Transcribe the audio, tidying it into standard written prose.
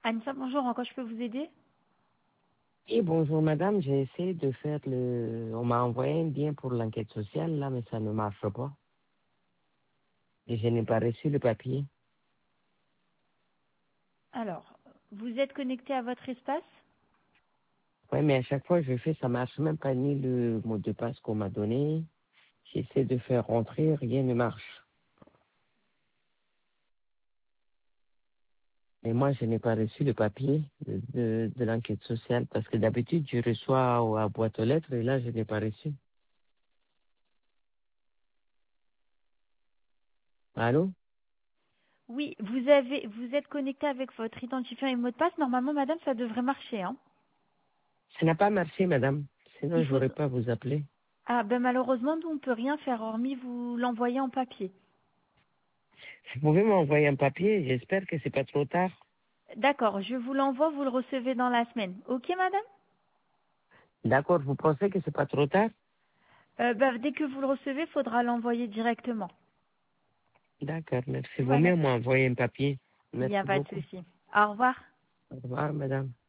Anissa, bonjour, en quoi je peux vous aider? Et bonjour madame, j'ai essayé de faire On m'a envoyé un lien pour l'enquête sociale là, mais ça ne marche pas. Et je n'ai pas reçu le papier. Alors, vous êtes connecté à votre espace? Oui, mais à chaque fois que je fais, ça marche même pas ni le mot de passe qu'on m'a donné. J'essaie de faire rentrer, rien ne marche. Et moi, je n'ai pas reçu le papier de l'enquête sociale parce que d'habitude, je reçois à boîte aux lettres et là, je n'ai pas reçu. Allô? Oui, vous êtes connecté avec votre identifiant et mot de passe. Normalement, madame, ça devrait marcher, hein. Ça n'a pas marché, madame. Il Sinon, faut... j'aurais pas vous appelé. Ah, ben malheureusement, nous, on peut rien faire hormis vous l'envoyer en papier. Vous pouvez m'envoyer un papier, j'espère que c'est pas trop tard. D'accord, je vous l'envoie, vous le recevez dans la semaine. Ok, madame? D'accord, vous pensez que c'est pas trop tard? Dès que vous le recevez, il faudra l'envoyer directement. D'accord, merci. Vaut Voilà. mieux m'envoyer un papier. Il n'y a Merci pas de beaucoup. souci. Au revoir. Au revoir, madame.